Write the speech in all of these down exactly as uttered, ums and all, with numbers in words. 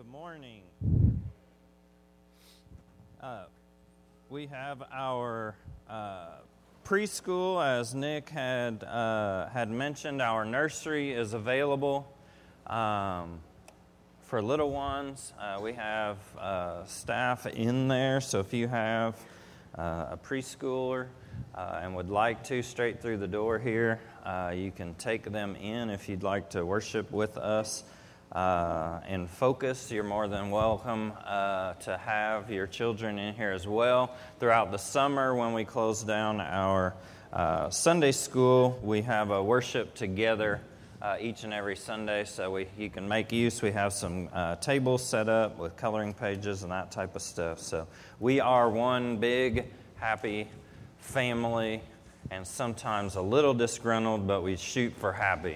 Good morning. Uh, we have our uh, preschool, as Nick had uh, had mentioned. Our nursery is available um, for little ones. Uh, we have uh, staff in there, so if you have uh, a preschooler uh, and would like to, straight through the door here, uh, you can take them in if you'd like to worship with us. Uh, and focus, you're more than welcome uh, to have your children in here as well. Throughout the summer, when we close down our uh, Sunday school, we have a worship together uh, each and every Sunday, so we you can make use. We have some uh, tables set up with coloring pages and that type of stuff. So we are one big, happy family, and sometimes a little disgruntled, but we shoot for happy.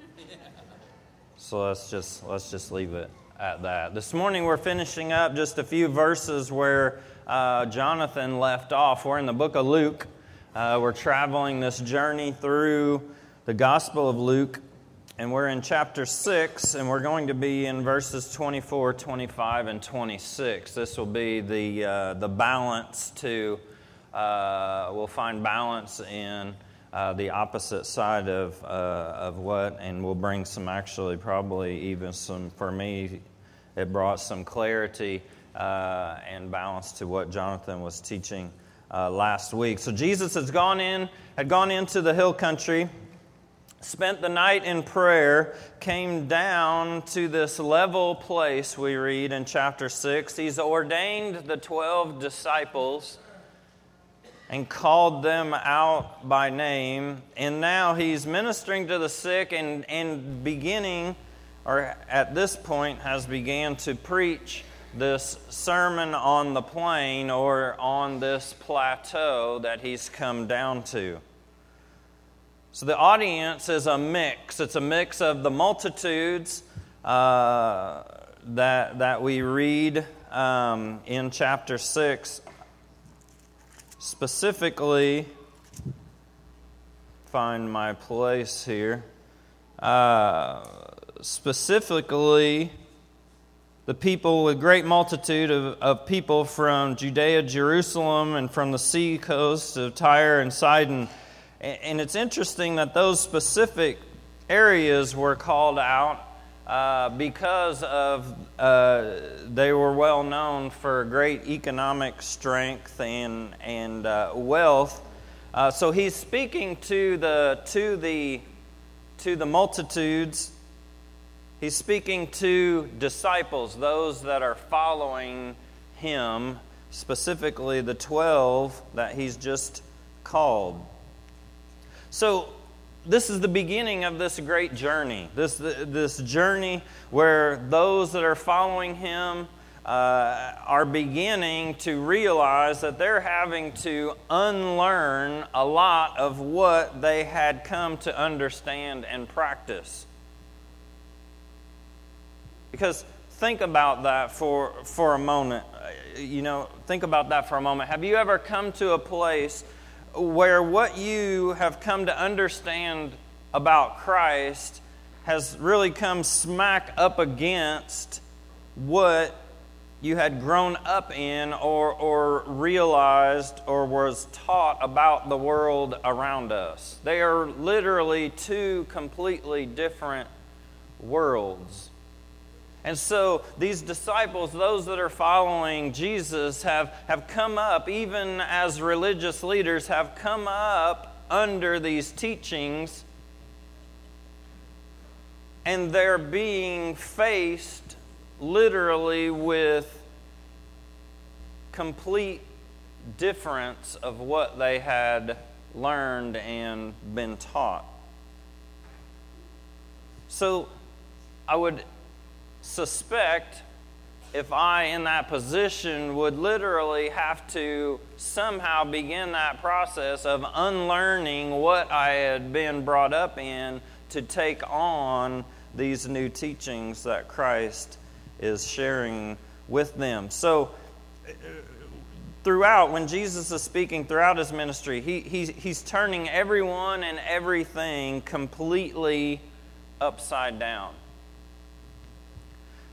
So let's just let's just leave it at that. This morning we're finishing up just a few verses where uh, Jonathan left off. We're in the book of Luke. Uh, we're traveling this journey through the Gospel of Luke, and we're in chapter six, and we're going to be in verses twenty-four, twenty-five, and twenty-six. This will be the uh, the balance to. Uh, we'll find balance in. Uh, the opposite side of uh, of what, and we'll bring some actually probably even some, for me, it brought some clarity uh, and balance to what Jonathan was teaching uh, last week. So Jesus has gone in, had gone into the hill country, spent the night in prayer, came down to this level place we read in chapter six. He's ordained the twelve disciples and called them out by name. And now he's ministering to the sick and, and beginning, or at this point has began to preach this sermon on the plain or on this plateau that he's come down to. So the audience is a mix. It's a mix of the multitudes uh, that, that we read um, in chapter six. Specifically, find my place here. Uh, specifically, the people with great multitude of, of people from Judea, Jerusalem, and from the sea coast of Tyre and Sidon. And, and it's interesting that those specific areas were called out Uh, because of uh, they were well known for great economic strength and and uh, wealth. Uh, so he's speaking to the to the to the multitudes. He's speaking to disciples, those that are following him, specifically the twelve that he's just called. So this is the beginning of this great journey. This this journey where those that are following him uh, are beginning to realize that they're having to unlearn a lot of what they had come to understand and practice. Because think about that for for a moment. You know, think about that for a moment. Have you ever come to a place where what you have come to understand about Christ has really come smack up against what you had grown up in or, or realized or was taught about the world around us? They are literally two completely different worlds. And so these disciples, those that are following Jesus, have, have come up, even as religious leaders, have come up under these teachings, and they're being faced literally with complete difference of what they had learned and been taught. So I would suspect if I, in that position, would literally have to somehow begin that process of unlearning what I had been brought up in to take on these new teachings that Christ is sharing with them. So throughout, when Jesus is speaking throughout his ministry, he, he's, he's turning everyone and everything completely upside down.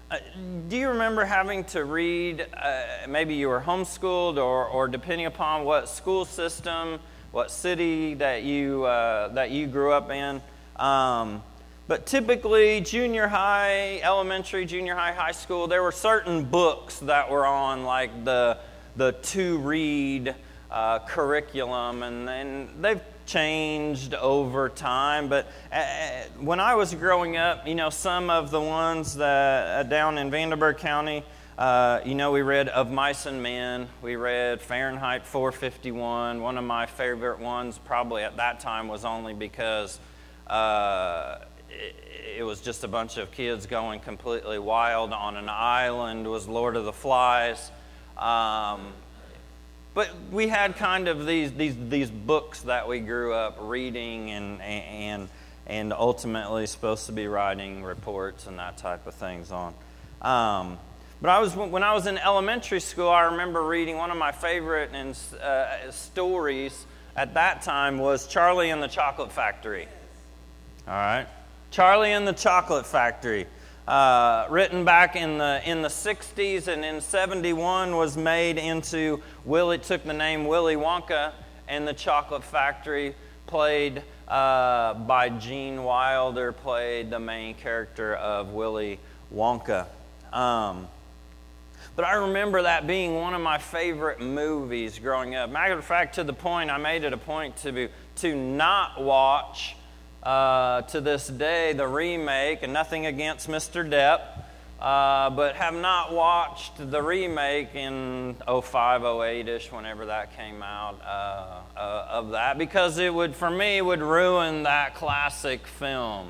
Uh, do you remember having to read, uh, maybe you were homeschooled or, or depending upon what school system, what city that you uh, that you grew up in, um, but typically junior high, elementary, junior high, high school, there were certain books that were on like the the to-read uh, curriculum, and, and they've changed over time, but uh, when I was growing up, you know, some of the ones that uh, down in Vanderburgh County, uh, you know, we read Of Mice and Men, we read Fahrenheit four fifty-one. One of my favorite ones probably at that time was only because uh, it, it was just a bunch of kids going completely wild on an island, was Lord of the Flies. Um, But we had kind of these these these books that we grew up reading and and and ultimately supposed to be writing reports and that type of things on. Um, but I was when I was in elementary school, I remember reading one of my favorite and uh, stories at that time was Charlie and the Chocolate Factory. All right, Charlie and the Chocolate Factory. Uh, written back in the in the sixties, and in seventy-one was made into Willy. Took the name Willy Wonka and the Chocolate Factory. Played uh, by Gene Wilder. Played the main character of Willy Wonka. Um, but I remember that being one of my favorite movies growing up. Matter of fact, to the point I made it a point to to not watch. Uh, to this day, the remake, and nothing against Mister Depp, uh, but have not watched the remake in oh five, oh eight-ish, whenever that came out, uh, uh, of that, because it would, for me, would ruin that classic film.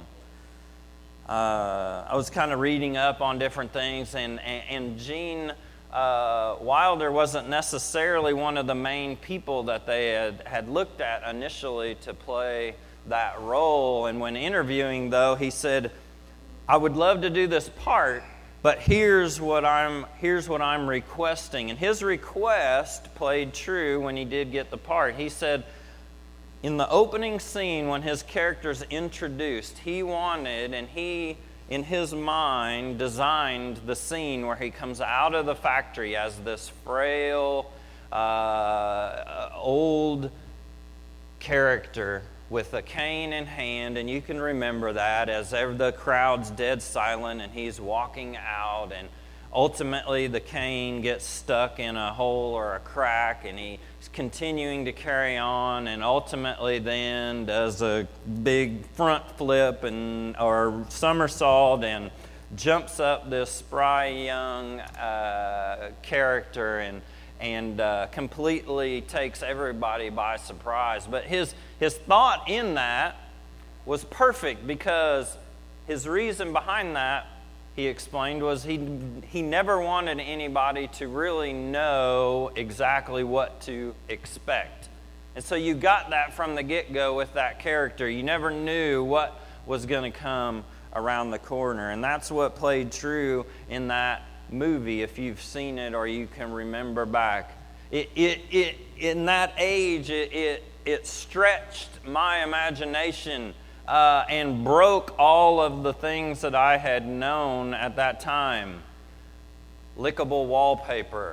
Uh, I was kind of reading up on different things, and, and, and Gene uh, Wilder wasn't necessarily one of the main people that they had, had looked at initially to play that role. And when interviewing, though, he said, I would love to do this part, but here's what I'm here's what I'm requesting. And his request played true when he did get the part. He said, in the opening scene when his character's introduced, he wanted, and he, in his mind, designed the scene where he comes out of the factory as this frail, uh, old character with a cane in hand, and you can remember that as the crowd's dead silent and he's walking out, and ultimately the cane gets stuck in a hole or a crack, and he's continuing to carry on, and ultimately then does a big front flip and or somersault and jumps up this spry young uh, character and and uh, completely takes everybody by surprise. But his his thought in that was perfect, because his reason behind that, he explained, was he he never wanted anybody to really know exactly what to expect. And so you got that from the get-go with that character. You never knew what was going to come around the corner. And that's what played true in that movie, if you've seen it or you can remember back. It, it, it in that age, it, it, it stretched my imagination uh, and broke all of the things that I had known at that time. Lickable wallpaper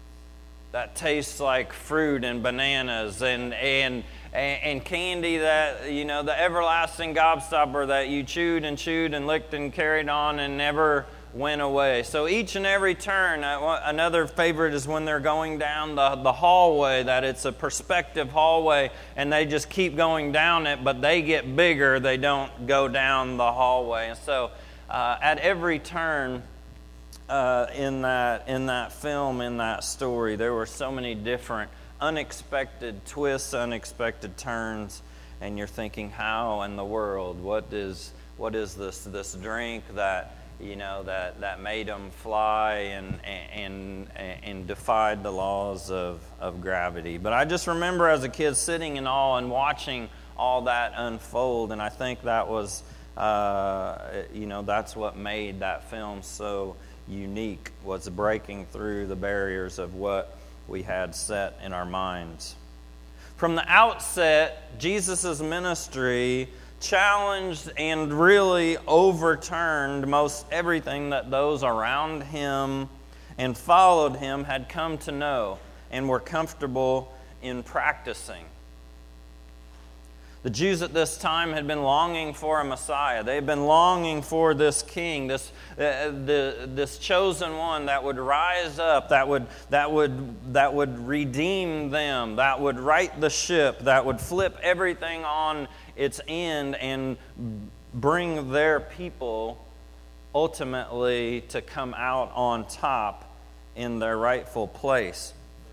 that tastes like fruit and bananas, and and and candy that, you know, the everlasting gobstopper that you chewed and chewed and licked and carried on and never went away. So each and every turn, another favorite is when they're going down the, the hallway, that it's a perspective hallway, and they just keep going down it, but they get bigger, they don't go down the hallway. And so uh, at every turn uh, in that in that film, in that story, there were so many different unexpected twists, unexpected turns, and you're thinking, how in the world, what is what is this this drink that, you know, that, that made them fly and and and defied the laws of, of gravity. But I just remember as a kid sitting in awe and watching all that unfold, and I think that was, uh, you know, that's what made that film so unique, was breaking through the barriers of what we had set in our minds. From the outset, Jesus' ministry challenged and really overturned most everything that those around him and followed him had come to know and were comfortable in practicing. The Jews at this time had been longing for a Messiah. They had been longing for this king, this uh, the, this chosen one that would rise up, that would that would that would redeem them, that would right the ship, that would flip everything on its end and bring their people ultimately to come out on top in their rightful place.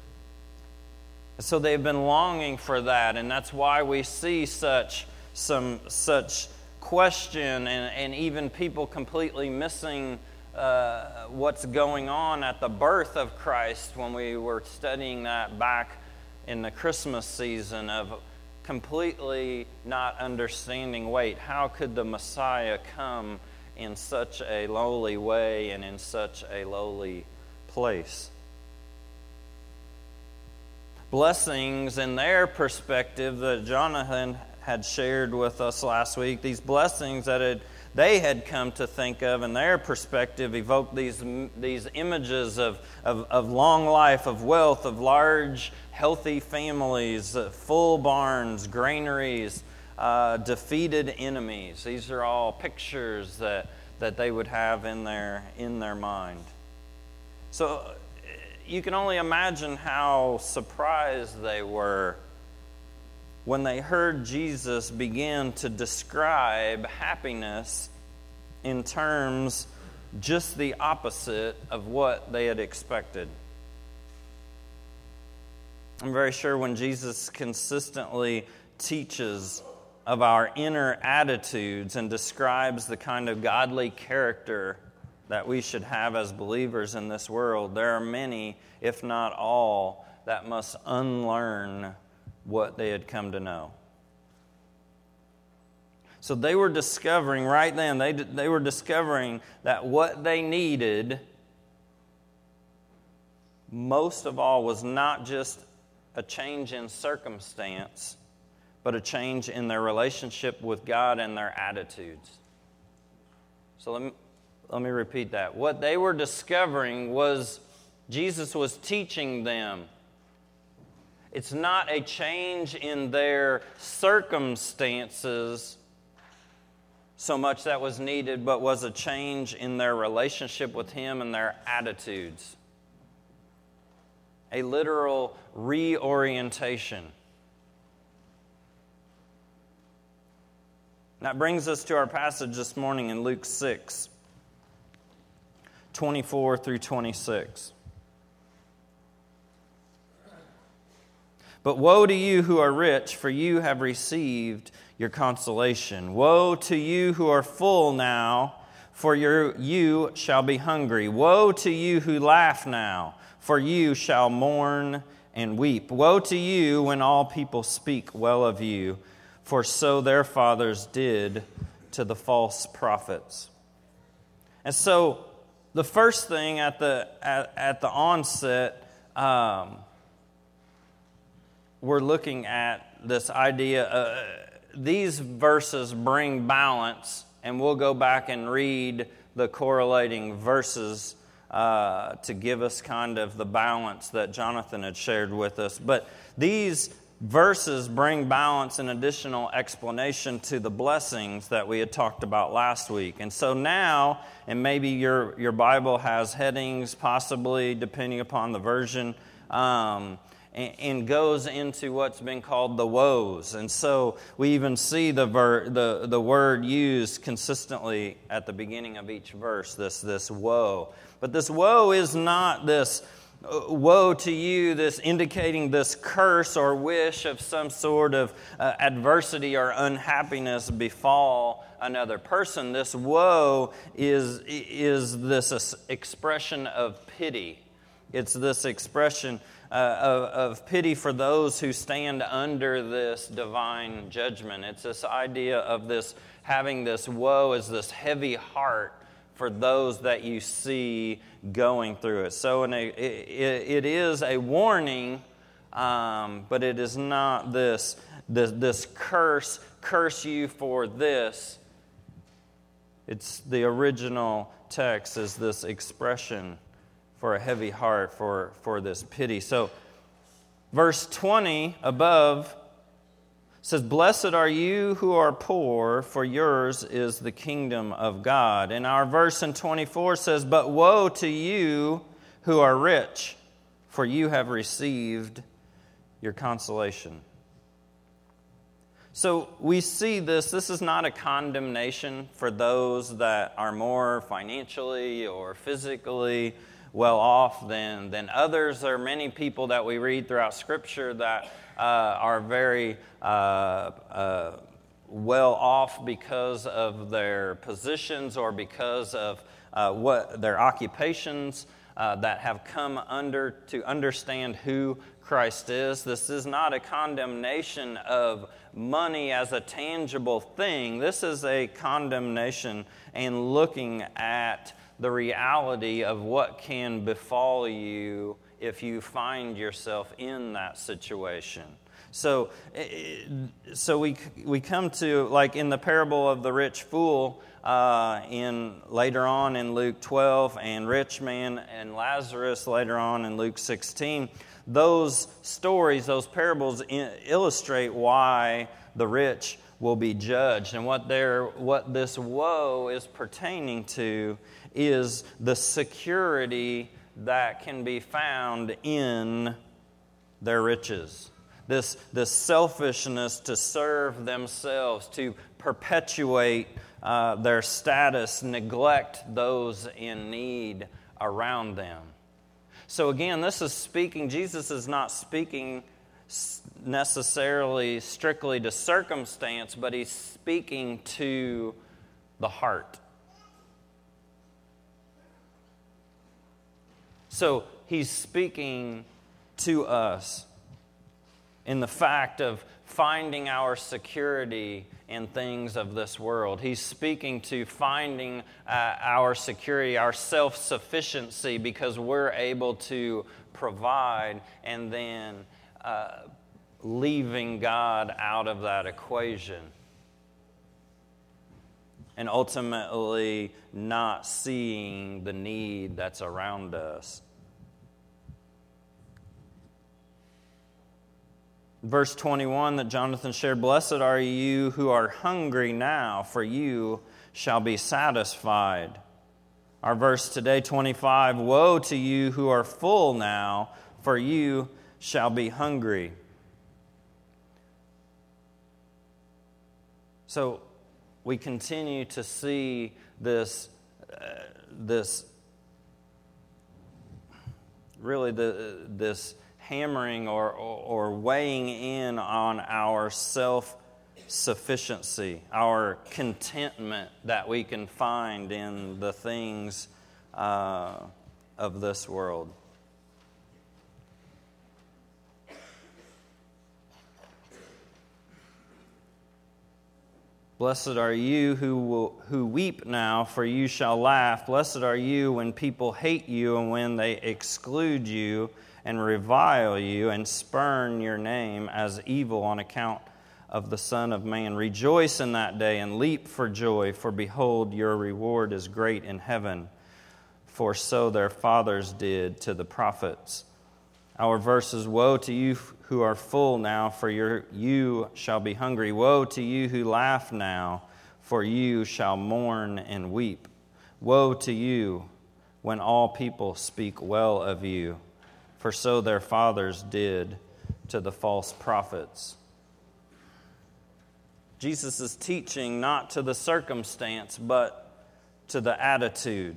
So they've been longing for that, and that's why we see such some such question and, and even people completely missing uh, what's going on at the birth of Christ when we were studying that back in the Christmas season, of completely not understanding, wait, how could the Messiah come in such a lowly way and in such a lowly place? Blessings in their perspective that Jonathan had shared with us last week, these blessings that had, they had come to think of in their perspective evoked these, these images of, of, of long life, of wealth, of large, healthy families, uh, full barns, granaries, uh, defeated enemies. These are all pictures that, that they would have in their, in their mind. So you can only imagine how surprised they were when they heard Jesus begin to describe happiness in terms just the opposite of what they had expected. I'm very sure when Jesus consistently teaches of our inner attitudes and describes the kind of godly character that we should have as believers in this world, there are many, if not all, that must unlearn what they had come to know. So they were discovering right then, they, they were discovering that what they needed most of all was not just a change in circumstance, but a change in their relationship with God and their attitudes. So let me Let me repeat that. What they were discovering was Jesus was teaching them. It's not a change in their circumstances so much that was needed, but was a change in their relationship with Him and their attitudes. A literal reorientation. That brings us to our passage this morning in Luke six. twenty-four through twenty-six. But woe to you who are rich, for you have received your consolation. Woe to you who are full now, for your, you shall be hungry. Woe to you who laugh now, for you shall mourn and weep. Woe to you when all people speak well of you, for so their fathers did to the false prophets. And so, the first thing at the at, at the onset, um, we're looking at this idea. Uh, these verses bring balance, and we'll go back and read the correlating verses uh, to give us kind of the balance that Jonathan had shared with us. But these verses bring balance and additional explanation to the blessings that we had talked about last week. And so now, and maybe your, your Bible has headings, possibly, depending upon the version, um, and, and goes into what's been called the woes. And so we even see the ver, the, the word used consistently at the beginning of each verse, this, this woe. But this woe is not this woe to you, this indicating this curse or wish of some sort of uh, adversity or unhappiness befall another person. This woe is, is this expression of pity. It's this expression uh, of, of pity for those who stand under this divine judgment. It's this idea of this having this woe as this heavy heart for those that you see going through it. So in a, it, it is a warning, um, but it is not this, this, this curse curse you for this. It's the original text is this expression for a heavy heart, for, for this pity. So verse twenty above says, "Blessed are you who are poor, for yours is the kingdom of God." And our verse in twenty-four says, "But woe to you who are rich, for you have received your consolation." So we see this. This is not a condemnation for those that are more financially or physically well off than, than others. There are many people that we read throughout Scripture that uh, are very uh, uh, well off because of their positions or because of uh, what their occupations uh, that have come under to understand who Christ is. This is not a condemnation of money as a tangible thing. This is a condemnation and looking at the reality of what can befall you if you find yourself in that situation. So, so we we come to, like in the parable of the rich fool, uh, in later on in Luke twelve, and rich man and Lazarus later on in Luke sixteen. Those stories, those parables illustrate why the rich will be judged. And what they're, what this woe is pertaining to is the security that can be found in their riches. This, this selfishness to serve themselves, to perpetuate uh, their status, neglect those in need around them. So again, this is speaking, Jesus is not speaking necessarily strictly to circumstance, but he's speaking to the heart. So he's speaking to us in the fact of finding our security in things of this world. He's speaking to finding uh, our security, our self-sufficiency, because we're able to provide, and then uh, leaving God out of that equation. And ultimately not seeing the need that's around us. Verse twenty-one that Jonathan shared, "Blessed are you who are hungry now, for you shall be satisfied." Our verse today, twenty-five, "Woe to you who are full now, for you shall be hungry." So we continue to see this, uh, this really the this hammering or, or, or weighing in on our self-sufficiency, our contentment that we can find in the things uh, of this world. Blessed are you who will, who weep now, for you shall laugh. Blessed are you when people hate you and when they exclude you and revile you and spurn your name as evil on account of the Son of Man. Rejoice in that day and leap for joy, for behold, your reward is great in heaven, for so their fathers did to the prophets. Our verse is, "Woe to you who are full now, for your, you shall be hungry. Woe to you who laugh now, for you shall mourn and weep. Woe to you when all people speak well of you, for so their fathers did to the false prophets." Jesus is teaching not to the circumstance, but to the attitude.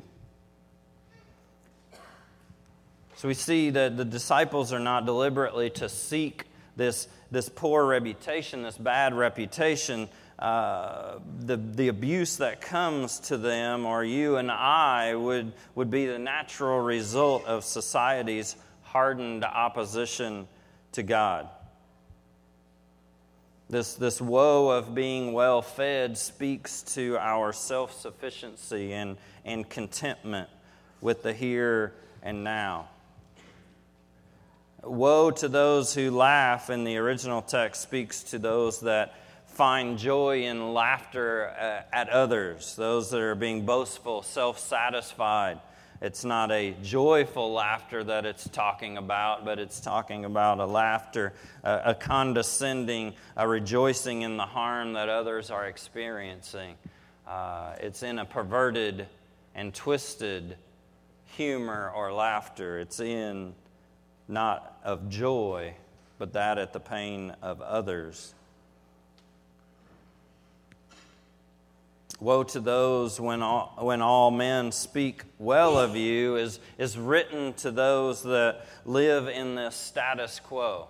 So we see that the disciples are not deliberately to seek this, this poor reputation, this bad reputation, uh, the, the abuse that comes to them, or you and I, would, would be the natural result of society's hardened opposition to God. This, this woe of being well-fed speaks to our self-sufficiency and, and contentment with the here and now. Woe to those who laugh in the original text speaks to those that find joy in laughter at others, those that are being boastful, self-satisfied. It's not a joyful laughter that it's talking about, but it's talking about a laughter, a, a condescending, a rejoicing in the harm that others are experiencing. Uh, it's in a perverted and twisted humor or laughter. It's in not of joy, but that at the pain of others. Woe to those when all, when all men speak well of you is, is written to those that live in this status quo,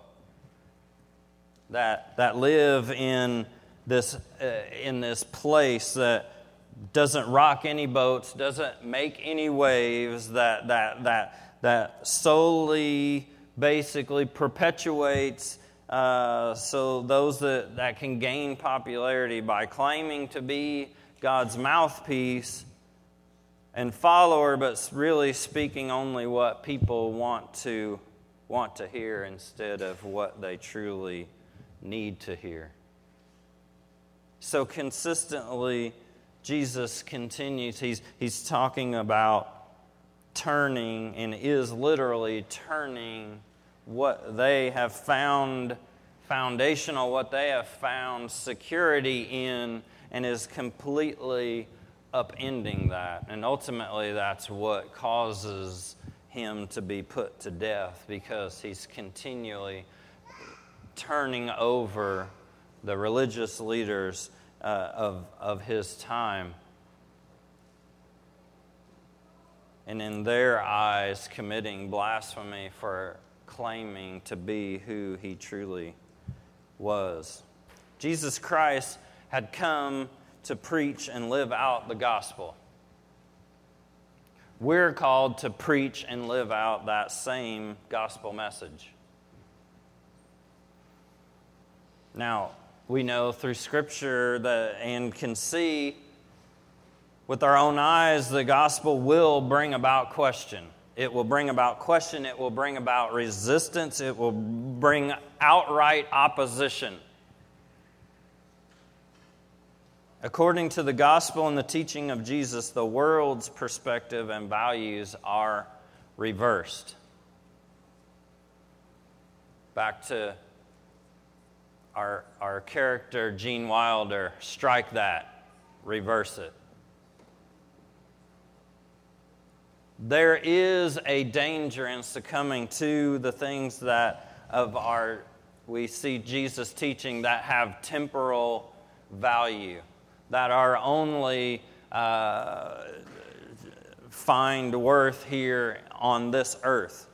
that that live in this uh, in this place that doesn't rock any boats, doesn't make any waves, that that that that solely basically perpetuates. Uh, so those that, that can gain popularity by claiming to be God's mouthpiece and follower, but really speaking only what people want to want to hear instead of what they truly need to hear. So consistently, Jesus continues. He's he's talking about turning, and is literally turning what they have found foundational, what they have found security in, and is completely upending that. And ultimately, that's what causes him to be put to death, because he's continually turning over the religious leaders uh, of, of his time. And in their eyes, committing blasphemy for claiming to be who he truly was. Jesus Christ had come to preach and live out the gospel. We're called to preach and live out that same gospel message. Now, we know through Scripture that and can see with our own eyes the gospel will bring about question. It will bring about question. It will bring about resistance. It will bring outright opposition. According to the gospel and the teaching of Jesus, the world's perspective and values are reversed. Back to our, our character, Gene Wilder, strike that, reverse it. There is a danger in succumbing to the things that of our we see Jesus teaching that have temporal value, that are only uh, find worth here on this earth.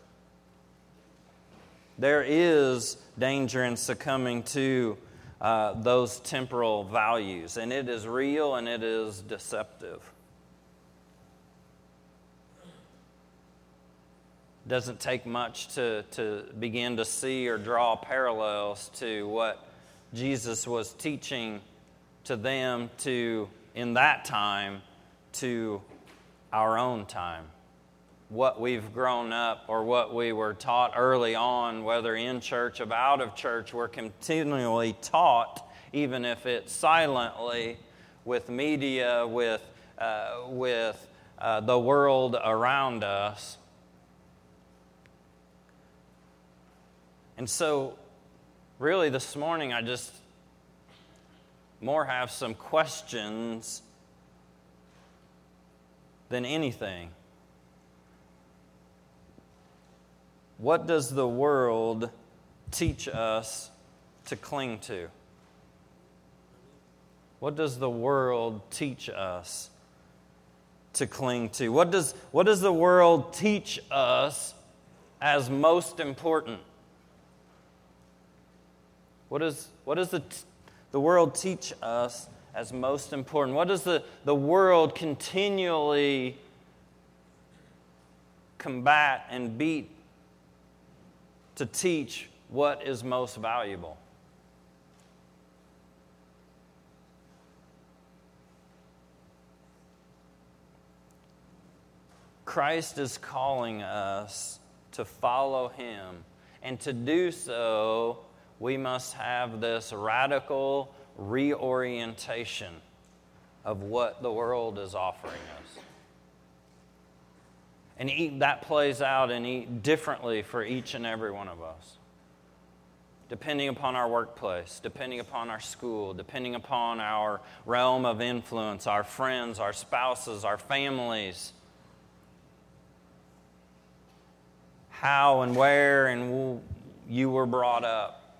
There is danger in succumbing to uh, those temporal values, and it is real and it is deceptive. It doesn't take much to, to begin to see or draw parallels to what Jesus was teaching to them to in that time to our own time. What we've grown up or what we were taught early on, whether in church or out of church, we're continually taught, even if it's silently, with media, with uh, with uh, the world around us. And so, really this morning, I just more have some questions than anything. What does the world teach us to cling to? What does the world teach us to cling to? What does, what does the world teach us as most important? What, is, what does the, t- the world teach us as most important? What does the, the world continually combat and beat to teach what is most valuable? Christ is calling us to follow Him, and to do so, we must have this radical reorientation of what the world is offering us. And that plays out in differently for each and every one of us. Depending upon our workplace, depending upon our school, depending upon our realm of influence, our friends, our spouses, our families. How and where and you were brought up.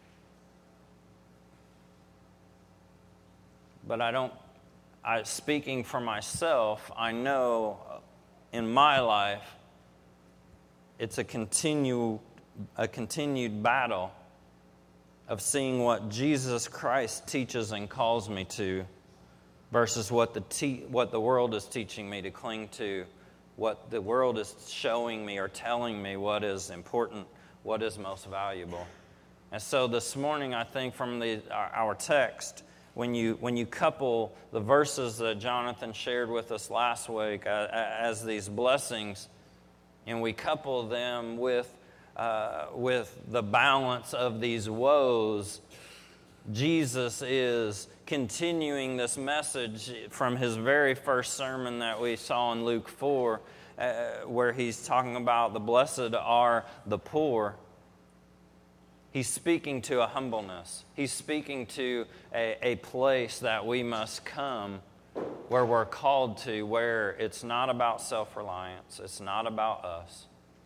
But I don't, I, speaking for myself, I know in my life it's a continue, a continued battle of seeing what Jesus Christ teaches and calls me to versus what the te- what the world is teaching me to cling to, what the world is showing me or telling me what is important, what is most valuable. And so this morning, I think from the our, our text, when you when you couple the verses that Jonathan shared with us last week uh, as these blessings, and we couple them with Uh, with the balance of these woes, Jesus is continuing this message from his very first sermon that we saw in Luke four, uh, where he's talking about the blessed are the poor. He's speaking to a humbleness. He's speaking to a, a place that we must come where we're called to, where it's not about self-reliance, it's not about us.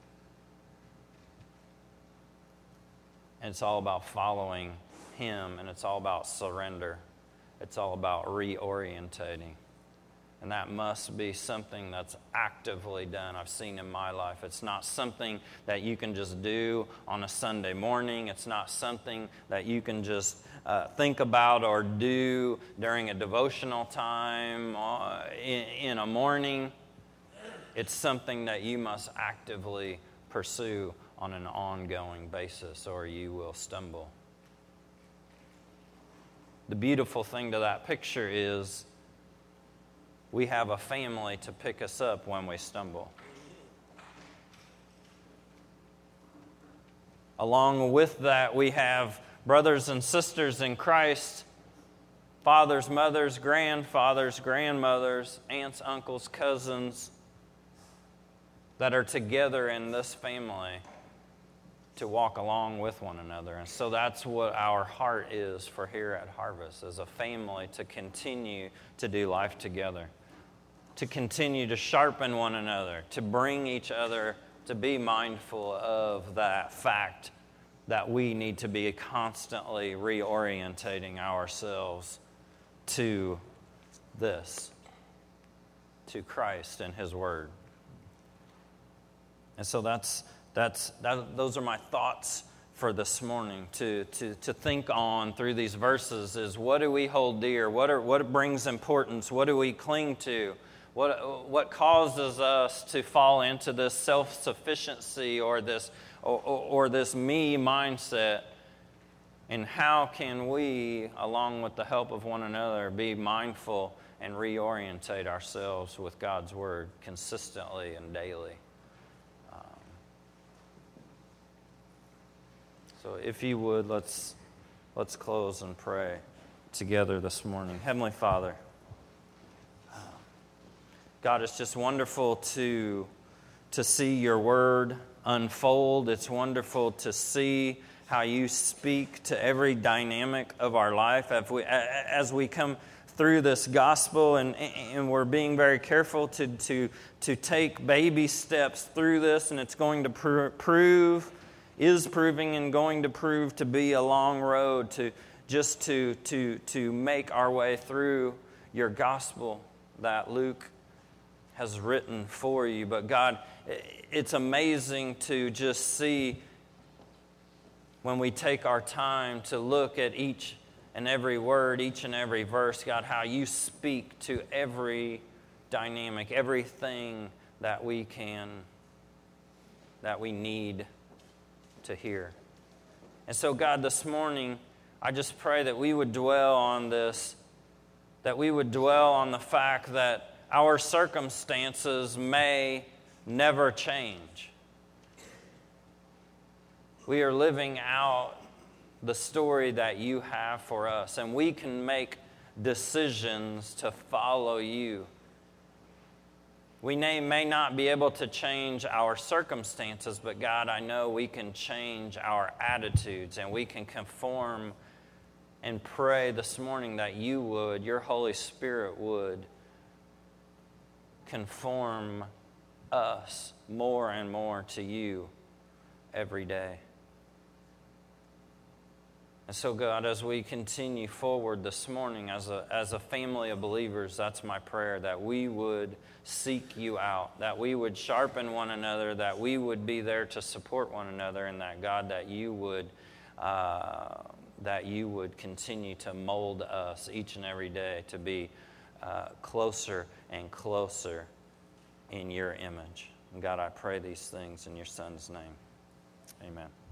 It's all about following him, and it's all about surrender. It's all about reorientating. And that must be something that's actively done. I've seen in my life. It's not something that you can just do on a Sunday morning. It's not something that you can just uh, think about or do during a devotional time uh, in, in a morning. It's something that you must actively pursue on an ongoing basis, or you will stumble. The beautiful thing to that picture is we have a family to pick us up when we stumble. Along with that, we have brothers and sisters in Christ, fathers, mothers, grandfathers, grandmothers, aunts, uncles, cousins that are together in this family to walk along with one another. And so that's what our heart is for here at Harvest, as a family to continue to do life together, to continue to sharpen one another, to bring each other, to be mindful of that fact that we need to be constantly reorientating ourselves to this, to Christ and His Word. And so that's That's that, those are my thoughts for this morning to, to, to think on through these verses is what do we hold dear? What are, what brings importance? What do we cling to? What what causes us to fall into this self-sufficiency or this or, or, or this me mindset? And how can we, along with the help of one another, be mindful and reorientate ourselves with God's Word consistently and daily? So if you would, let's let's close and pray together this morning. Heavenly Father, God, it's just wonderful to, to see your word unfold. It's wonderful to see how you speak to every dynamic of our life as we, as we come through this gospel, and, and we're being very careful to, to, to take baby steps through this, and it's going to pr- prove is proving and going to prove to be a long road to just to to to make our way through your gospel that Luke has written for you. But God, it's amazing to just see when we take our time to look at each and every word, each and every verse, God, how you speak to every dynamic, everything that we can, that we need to hear. And so, God, this morning, I just pray that we would dwell on this, that we would dwell on the fact that our circumstances may never change. We are living out the story that you have for us, and we can make decisions to follow you. We may, may not be able to change our circumstances, but God, I know we can change our attitudes, and we can conform and pray this morning that you would, your Holy Spirit would, conform us more and more to you every day. And so, God, as we continue forward this morning as a, as a family of believers, that's my prayer, that we would seek you out, that we would sharpen one another, that we would be there to support one another, and that, God, that you would uh, that you would continue to mold us each and every day to be uh, closer and closer in your image. And God, I pray these things in your Son's name. Amen.